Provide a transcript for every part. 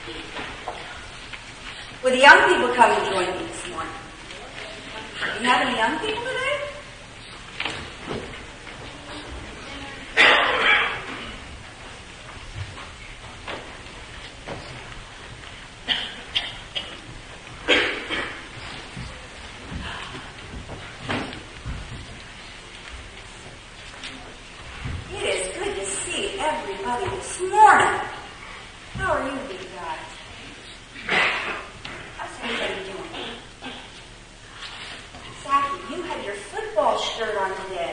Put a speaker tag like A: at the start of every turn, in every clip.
A: Will the young people come and join me this morning? Do you have any young people today? It is good to see everybody this morning. How are you, big guys? How's everybody doing? Zachy, you had your football shirt on today.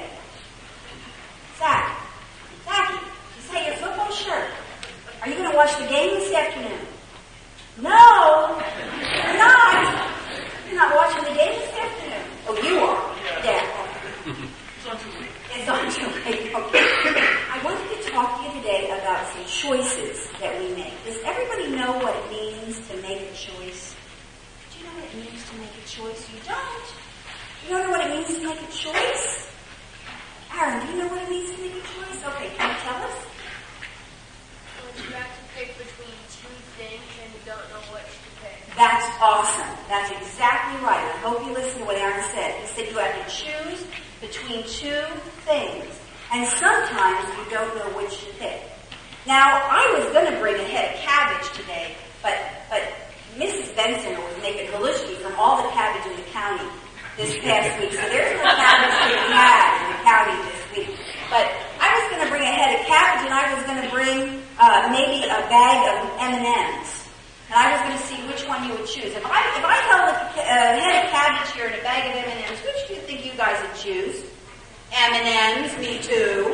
A: Zachy, you had your football shirt. Are you going to watch the game this afternoon? No, you're not. You're not watching the game this afternoon. Oh, you are? Yeah. It's on too late. Okay. I wanted to talk to you today about some choices that we make. Does everybody know what it means to make a choice? Do you know what it means to make a choice? You don't. You don't know what it means to make a choice? Aaron, do you know what it means to make a choice? Okay, can you tell us?
B: You have to pick between two things and you don't know which to pick.
A: That's awesome. That's exactly right. I hope you listen to what Aaron said. He said you have to choose between two things. And sometimes you don't know which to pick. Now, I was going to bring a head of cabbage today, but Mrs. Benson was making halushki from all the cabbage in the county this past week. So there's no cabbage to be had in the county this week. But I was going to bring a head of cabbage, and I was going to bring maybe a bag of M&Ms. And I was going to see which one you would choose. If I held a head of cabbage here and a bag of M&Ms, which do you think you guys would choose? M&Ms, me too.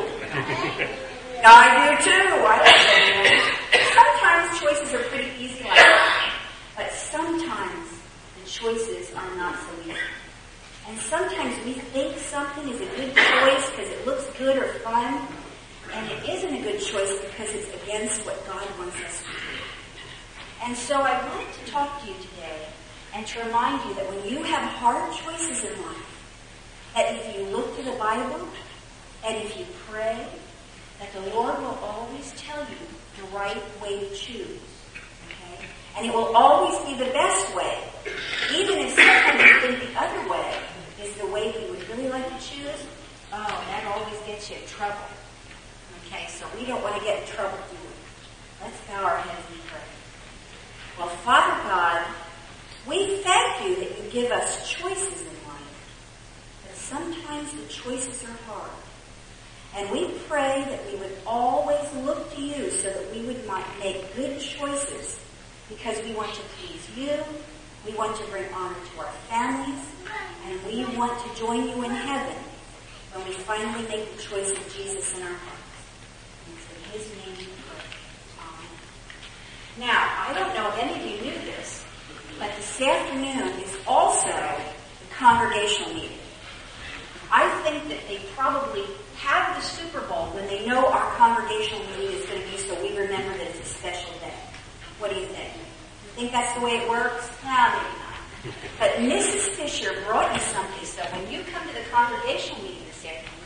A: I do too. I like M&Ms. Sometimes choices are pretty easy like that. But sometimes the choices are not so easy. And sometimes we think something is a good choice because it looks good or fun, and it isn't a good choice because it's against what God wants us to do. And so I wanted to talk to you today and to remind you that when you have hard choices in life, that if you look to the Bible and if you pray, that the Lord will always tell you the right way to choose. Okay? And it will always be the best way. Even if sometimes you think the other way is the way you would really like to choose, that always gets you in trouble. Okay, so we don't want to get in trouble, do we? Let's bow our heads and pray. Well, Father God, we thank you that you give us choices in life. But sometimes the choices are hard. And we pray that we would always look to you so that we would make good choices because we want to please you, we want to bring honor to our families, and we want to join you in heaven when we finally make the choice of Jesus in our hearts. And it's in his name we pray. Amen. Now, I don't know if any of you knew this, but this afternoon is also the congregational meeting. I think that they probably have the Super Bowl when they know our congregational meeting is going to be, so we remember that it's a special day. What do you think? You think that's the way it works? No, maybe not. But Mrs. Fisher brought you something, so when you come to the congregational meeting this afternoon,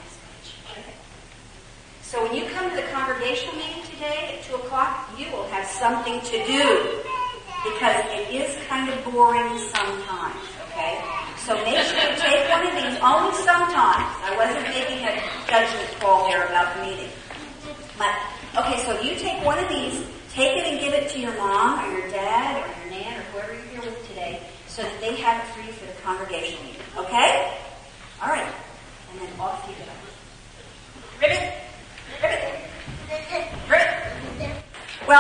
A: so when you come to the congregational meeting today at 2 o'clock, you will have something to do. Because it is kind of boring sometimes, okay? So make sure you take one of these, only sometimes. I wasn't making a judgment call there about the meeting. But, okay, so you take one of these, take it and give it to your mom or your dad or your nan or whoever you're here with today so that they have it for you for the congregational meeting, okay? All right. And then off you go. Ribbit. Ribbit. Ribbit. Well,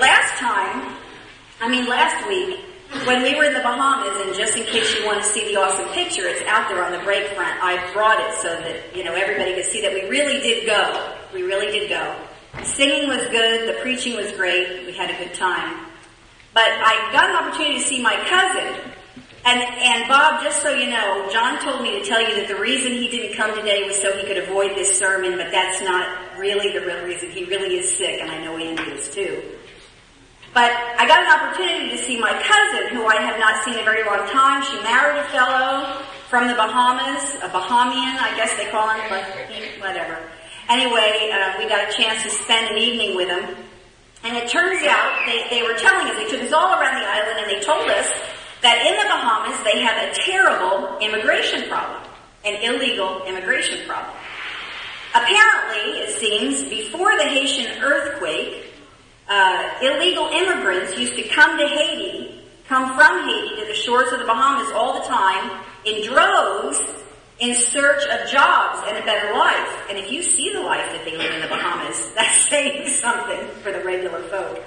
A: last week, when we were in the Bahamas, and just in case you want to see the awesome picture, it's out there on the break front. I brought it so that, everybody could see that we really did go. We really did go. The singing was good. The preaching was great. We had a good time. But I got an opportunity to see my cousin. And Bob, just so you know, John told me to tell you that the reason he didn't come today was so he could avoid this sermon, but that's not really the real reason. He really is sick, and I know Andy is too. But I got an opportunity to see my cousin, who I have not seen in a very long time. She married a fellow from the Bahamas, a Bahamian, I guess they call him, but whatever. Anyway, we got a chance to spend an evening with him. And it turns out, they were telling us, they took us all around the island and they told us that in the Bahamas they have a terrible immigration problem, an illegal immigration problem. Apparently, it seems, before the Haitian earthquake, illegal immigrants used to come from Haiti to the shores of the Bahamas all the time in droves in search of jobs and a better life. And if you see the life that they live in the Bahamas, that's saying something for the regular folk.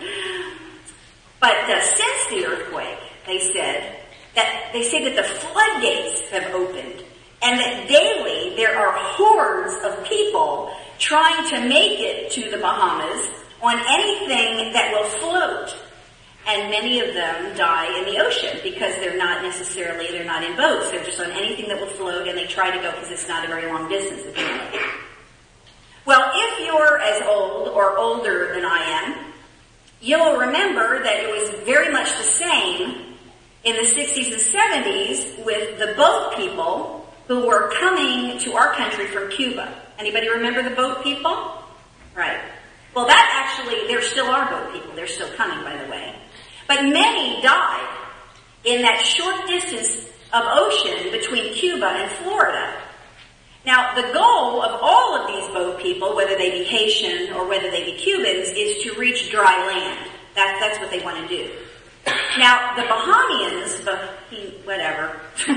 A: But since the earthquake, they say that the floodgates have opened, and that daily there are hordes of people trying to make it to the Bahamas on anything that will float. And many of them die in the ocean because they're not in boats. They're just on anything that will float, and they try to go because it's not a very long distance, apparently. Well, if you're as old or older than I am, you'll remember that it was very much the same in the 60s and 70s with the boat people who were coming to our country from Cuba. Anybody remember the boat people? Right. Well, there still are boat people. They're still coming, by the way. But many died in that short distance of ocean between Cuba and Florida. Now, the goal of all of these boat people, whether they be Haitian or whether they be Cubans, is to reach dry land. That's what they want to do. Now, the Bahamians, whatever.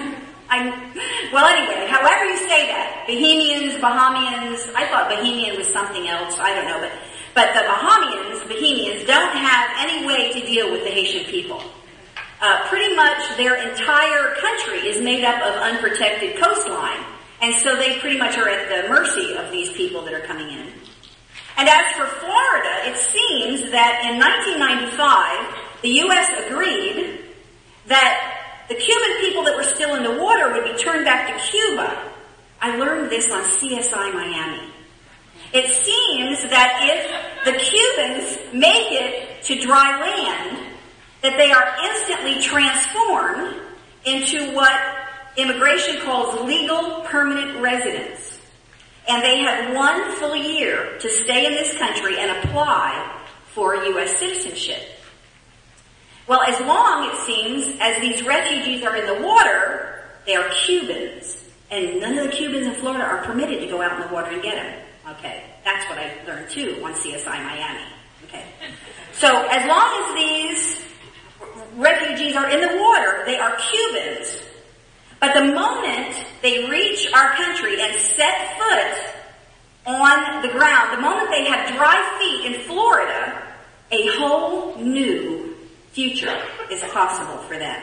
A: Anyway, however you say that, Bahamians, I thought Bahamian was something else, I don't know, but the Bahamians don't have any way to deal with the Haitian people. Pretty much their entire country is made up of unprotected coastline, and so they pretty much are at the mercy of these people that are coming in. And as for Florida, it seems that in 1995, the U.S. agreed that the Cuban people that were still in the water would be turned back to Cuba. I learned this on CSI Miami. It seems that if the Cubans make it to dry land, that they are instantly transformed into what immigration calls legal permanent residence. And they have 1 full year to stay in this country and apply for U.S. citizenship. Well, as long, it seems, as these refugees are in the water, they are Cubans. And none of the Cubans in Florida are permitted to go out in the water and get them. Okay, that's what I learned too on CSI Miami. Okay, so as long as these refugees are in the water, they are Cubans. But the moment they reach our country and set foot on the ground, the moment they have dry feet in Florida, a whole new future is possible for them.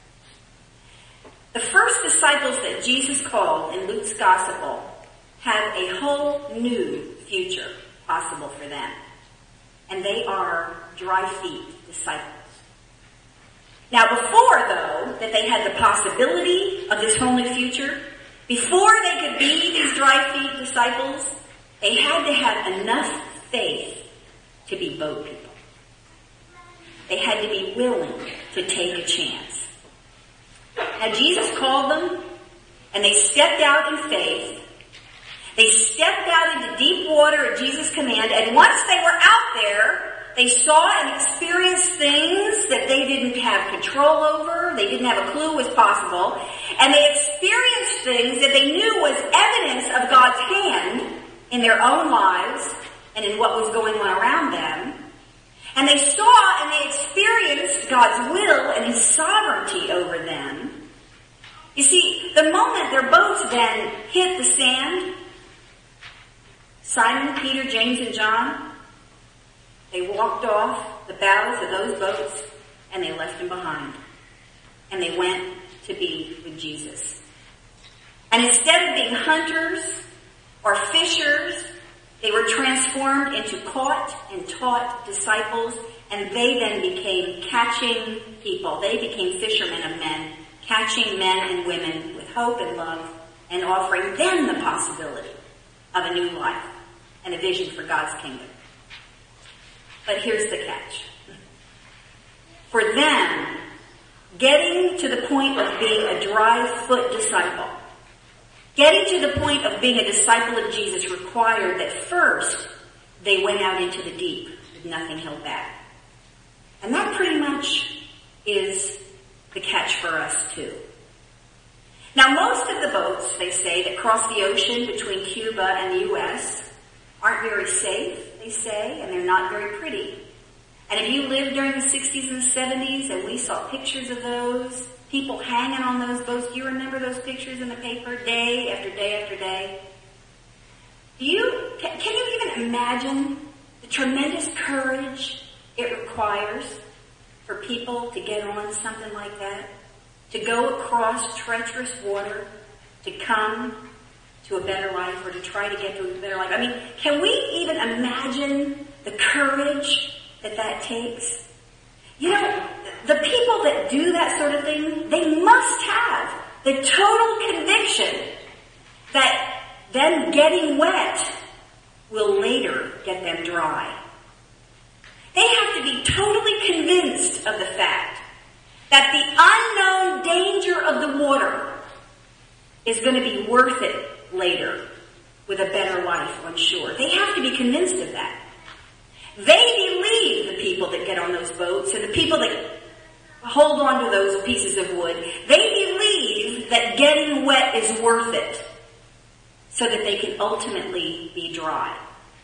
A: The first disciples that Jesus called in Luke's gospel have a whole new future possible for them. And they are dry feet disciples. Now before, though, that they had the possibility of this whole new future, before they could be these dry feet disciples, they had to have enough faith to be boat people. They had to be willing to take a chance. Now Jesus called them, and they stepped out in faith. They stepped out into deep water at Jesus' command, and once they were out there, they saw and experienced things that they didn't have control over, they didn't have a clue was possible, and they experienced things that they knew was evidence of God's hand in their own lives and in what was going on around them. And they saw and they experienced God's will and His sovereignty over them. You see, the moment their boats then hit the sand, Simon, Peter, James, and John, they walked off the bows of those boats and they left them behind. And they went to be with Jesus. And instead of being hunters or fishers, they were transformed into caught and taught disciples, and they then became catching people. They became fishermen of men, catching men and women with hope and love, and offering them the possibility of a new life and a vision for God's kingdom. But here's the catch. For them, getting to the point of being a dry foot disciple, getting to the point of being a disciple of Jesus required that first they went out into the deep with nothing held back. And that pretty much is the catch for us too. Now most of the boats, they say, that cross the ocean between Cuba and the U.S. aren't very safe, they say, and they're not very pretty. And if you lived during the 60s and 70s and we saw pictures of those, people hanging on those boats, do you remember those pictures in the paper day after day after day? Can you even imagine the tremendous courage it requires for people to get on something like that? To go across treacherous water, to come to a better life, or to try to get to a better life. I mean, can we even imagine the courage that takes? You know, the people that do that sort of thing, they must have the total conviction that them getting wet will later get them dry. They have to be totally convinced of the fact that the unknown danger of the water is going to be worth it later with a better life on shore. They have to be convinced of that. They believe, the people that get on those boats and the people that hold on to those pieces of wood, they believe that getting wet is worth it so that they can ultimately be dry.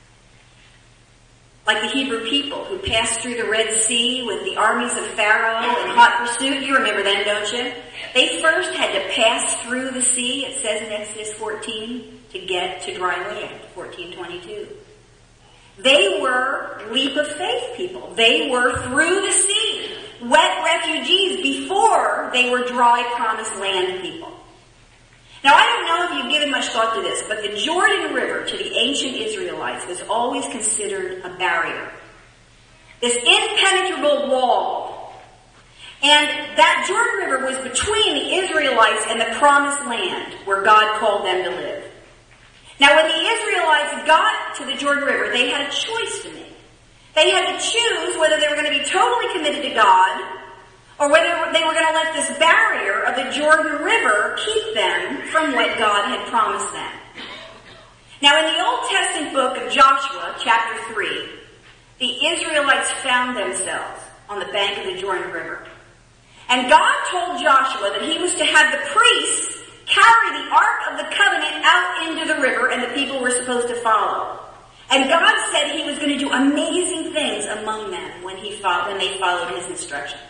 A: Like the Hebrew people who passed through the Red Sea with the armies of Pharaoh in hot pursuit. You remember them, don't you? They first had to pass through the sea, it says in Exodus 14, to get to dry land, 14:22. They were leap of faith people. They were through the sea, wet refugees before they were dry promised land people. Now, I don't know if you've given much thought to this, but the Jordan River to the ancient Israelites was always considered a barrier. This impenetrable wall. And that Jordan River was between the Israelites and the promised land where God called them to live. Now, when the Israelites got to the Jordan River, they had a choice to make. They had to choose whether they were going to be totally committed to God or whether they were going to let this barrier of the Jordan River keep them from what God had promised them. Now, in the Old Testament book of Joshua, chapter 3, the Israelites found themselves on the bank of the Jordan River. And God told Joshua that he was to have the priests carry the Ark of the Covenant out into the river, and the people were supposed to follow. And God said he was going to do amazing things among them when they followed his instructions.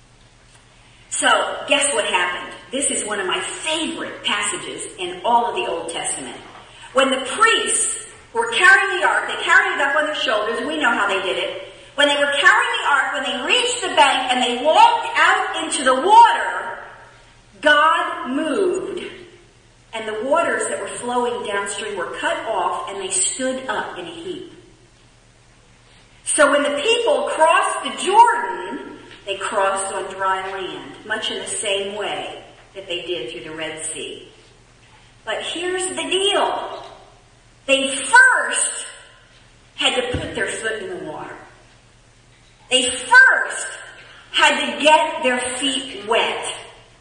A: So, guess what happened? This is one of my favorite passages in all of the Old Testament. When the priests were carrying the ark, they carried it up on their shoulders. We know how they did it. When they were carrying the ark, when they reached the bank and they walked out into the water, God moved, and the waters that were flowing downstream were cut off, and they stood up in a heap. So when the people crossed the Jordan, they crossed on dry land, much in the same way that they did through the Red Sea. But here's the deal. They first had to put their foot in the water. They first had to get their feet wet.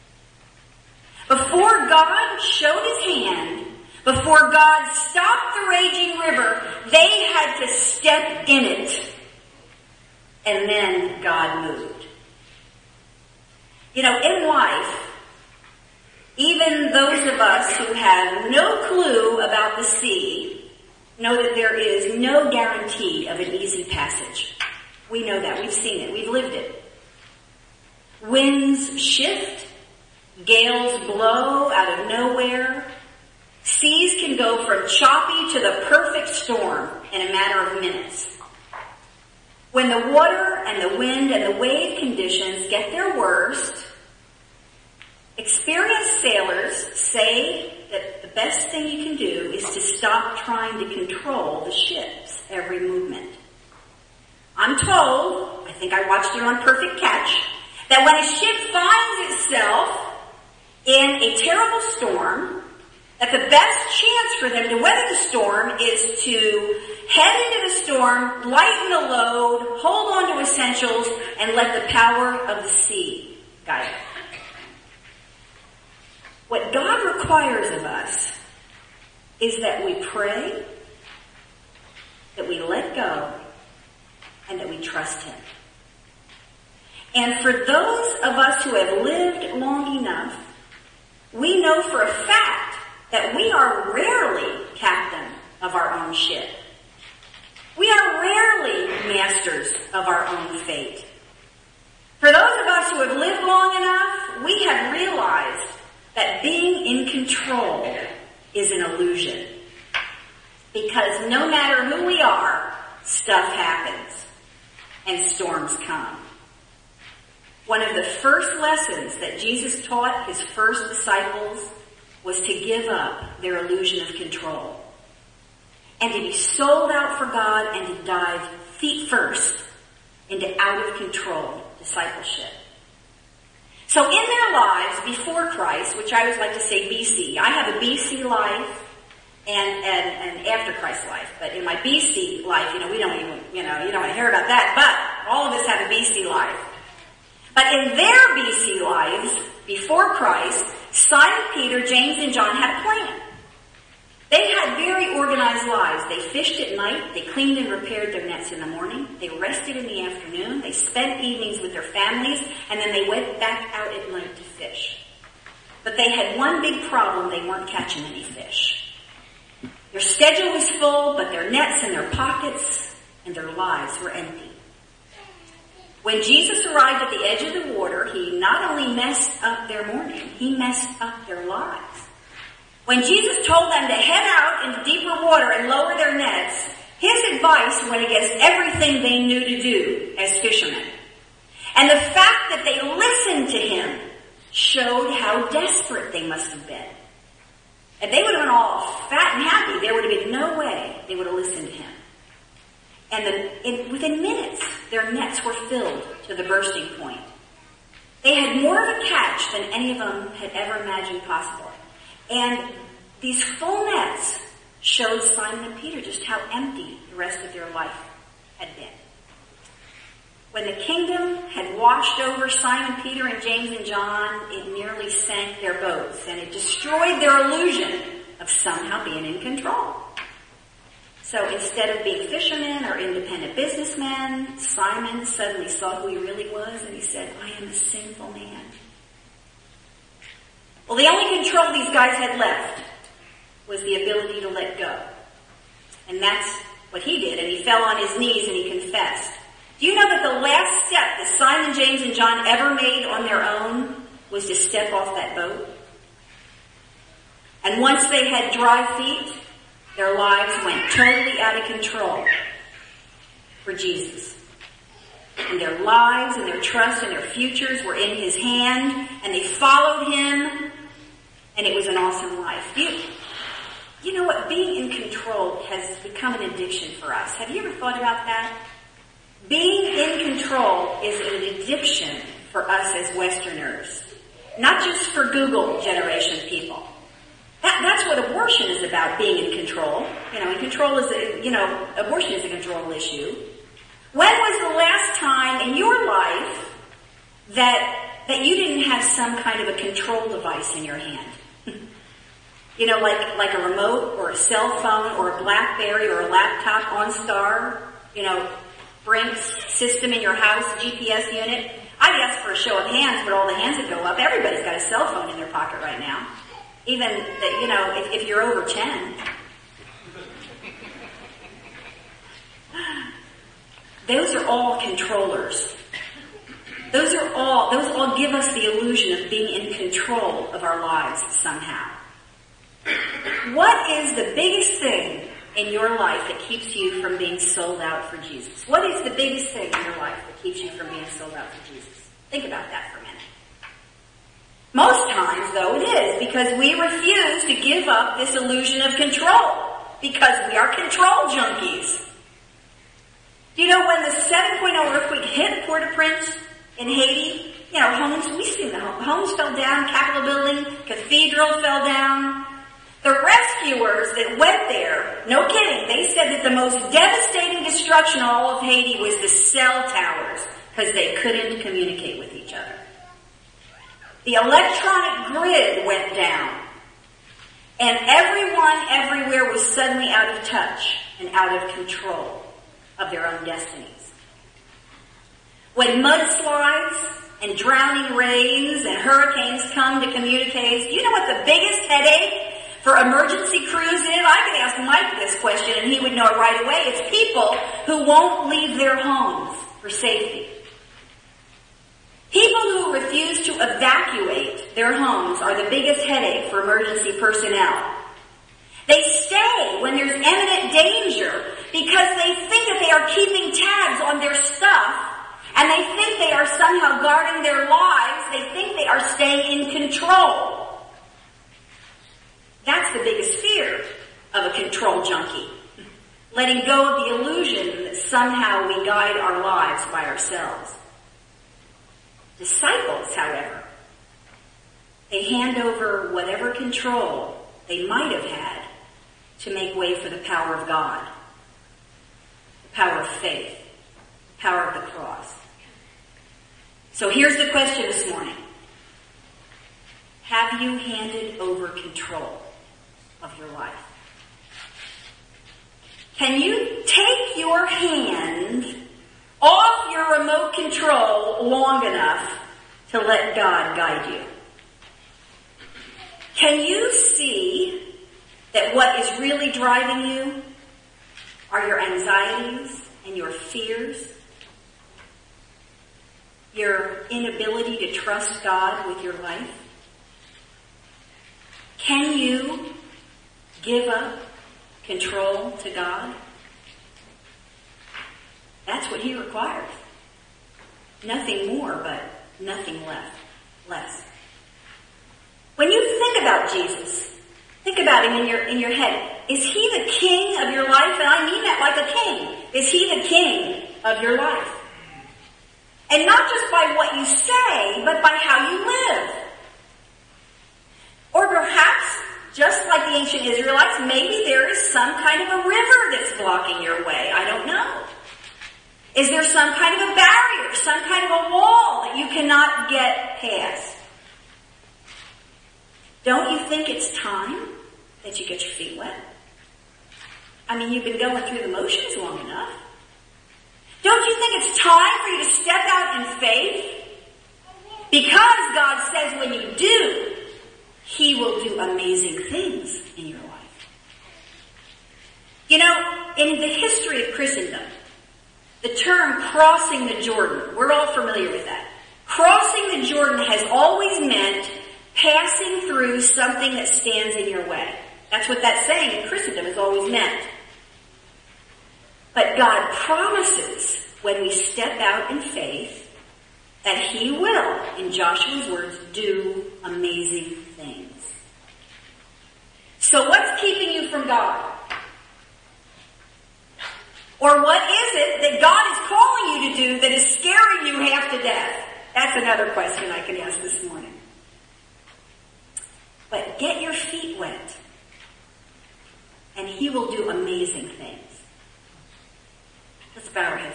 A: Before God showed his hand, before God stopped the raging river, they had to step in it. And then God moved. You know, in life, even those of us who have no clue about the sea know that there is no guarantee of an easy passage. We know that. We've seen it. We've lived it. Winds shift. Gales blow out of nowhere. Seas can go from choppy to the perfect storm in a matter of minutes. When the water and the wind and the wave conditions get their worst, experienced sailors say that the best thing you can do is to stop trying to control the ship's every movement. I'm told, I think I watched it on Perfect Catch, that when a ship finds itself in a terrible storm, that the best chance for them to weather the storm is to head into the storm, lighten the load, hold on to essentials, and let the power of the sea guide them. What God requires of us is that we pray, that we let go, and that we trust him. And for those of us who have lived long enough, we know for a fact that we are rarely captain of our own ship. We are rarely masters of our own fate. For those of us who have lived long enough, we have realized that being in control is an illusion. Because no matter who we are, stuff happens and storms come. One of the first lessons that Jesus taught his first disciples was to give up their illusion of control and to be sold out for God and to dive feet first into out of control discipleship. So in their lives before Christ, which I always like to say BC, I have a BC life and after Christ's life. But in my BC life, we don't even, you don't want to hear about that, but all of us have a BC life. But in their BC lives, before Christ, Simon, Peter, James, and John had a plan. They had very organized lives. They fished at night. They cleaned and repaired their nets in the morning. They rested in the afternoon. They spent evenings with their families, and then they went back out at night to fish. But they had one big problem. They weren't catching any fish. Their schedule was full, but their nets and their pockets and their lives were empty. When Jesus arrived at the edge of the water, he not only messed up their morning, he messed up their lives. When Jesus told them to head out into deeper water and lower their nets, his advice went against everything they knew to do as fishermen. And the fact that they listened to him showed how desperate they must have been. And they would have been all fat and happy. There would have been no way they would have listened to him. And within minutes, their nets were filled to the bursting point. They had more of a catch than any of them had ever imagined possible. And these full nets showed Simon and Peter just how empty the rest of their life had been. When the kingdom had washed over Simon, Peter, and James and John, it nearly sank their boats, and it destroyed their illusion of somehow being in control. So instead of being fishermen or independent businessmen, Simon suddenly saw who he really was, and he said, I am a sinful man. Well, the only control these guys had left was the ability to let go. And that's what he did, and he fell on his knees and he confessed. Do you know that the last step that Simon, James, and John ever made on their own was to step off that boat? And once they had dry feet, their lives went totally out of control for Jesus. And their lives and their trust and their futures were in his hand, and they followed him, and it was an awesome life. You know what? Being in control has become an addiction for us. Have you ever thought about that? Being in control is an addiction for us as Westerners. Not just for Google generation people. That's what abortion is about, being in control. Abortion is a control issue. When was the last time in your life that you didn't have some kind of a control device in your hand? Like a remote or a cell phone or a BlackBerry or a laptop, OnStar, Brink's system in your house, GPS unit. I'd ask for a show of hands, but all the hands would go up. Everybody's got a cell phone in their pocket right now. Even, if you're over 10. Those are all controllers. Those all give us the illusion of being in control of our lives somehow. What is the biggest thing in your life that keeps you from being sold out for Jesus? What is the biggest thing in your life that keeps you from being sold out for Jesus? Think about that for a minute. Most times, though, it is because we refuse to give up this illusion of control because we are control junkies. Do you know when the 7.0 earthquake hit Port-au-Prince in Haiti? We've seen the homes fell down, Capitol building, cathedral fell down. The rescuers that went there, no kidding, they said that the most devastating destruction of all of Haiti was the cell towers because they couldn't communicate with each other. The electronic grid went down, and everyone everywhere was suddenly out of touch and out of control of their own destinies. When mudslides and drowning rains and hurricanes come to communities, do you know what the biggest headache for emergency crews is? I could ask Mike this question and he would know it right away. It's people who won't leave their homes for safety. People who refuse to evacuate their homes are the biggest headache for emergency personnel. They stay when there's imminent danger because they think that they are keeping tabs on their stuff and they think they are somehow guarding their lives. They think they are staying in control. That's the biggest fear of a control junkie. Letting go of the illusion that somehow we guide our lives by ourselves. Disciples, however, they hand over whatever control they might have had to make way for the power of God, the power of faith, the power of the cross. So here's the question this morning. Have you handed over control of your life? Can you take your hand off your remote control long enough to let God guide you? Can you see that what is really driving you are your anxieties and your fears? Your inability to trust God with your life? Can you give up control to God? That's what He requires. Nothing more, but nothing less. When you think about Jesus, think about Him in your head. Is He the King of your life? And I mean that like a king. Is He the King of your life? And not just by what you say, but by how you live. Or perhaps, just like the ancient Israelites, maybe there is some kind of a river that's blocking your way. I don't know. Is there some kind of a barrier, some kind of a wall that you cannot get past? Don't you think it's time that you get your feet wet? I mean, you've been going through the motions long enough. Don't you think it's time for you to step out in faith? Because God says when you do, He will do amazing things in your life. You know, in the history of Christendom, the term crossing the Jordan, we're all familiar with that. Crossing the Jordan has always meant passing through something that stands in your way. That's what that saying in Christendom has always meant. But God promises when we step out in faith that He will, in Joshua's words, do amazing things. So what's keeping you from God? Or what is it that God is calling you to do that is scaring you half to death? That's another question I can ask this morning. But get your feet wet, and He will do amazing things. Let's bow our heads.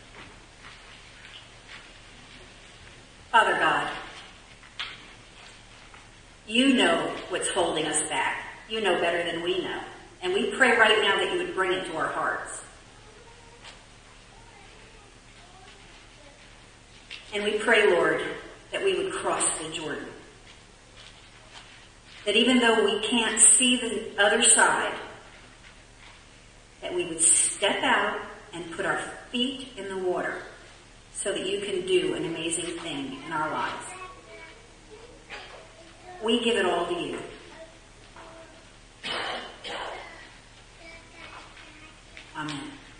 A: Father God, You know what's holding us back. You know better than we know. And we pray right now that You would bring it to our hearts. And we pray, Lord, that we would cross the Jordan. That even though we can't see the other side, that we would step out and put our feet in the water so that You can do an amazing thing in our lives. We give it all to You. Amen.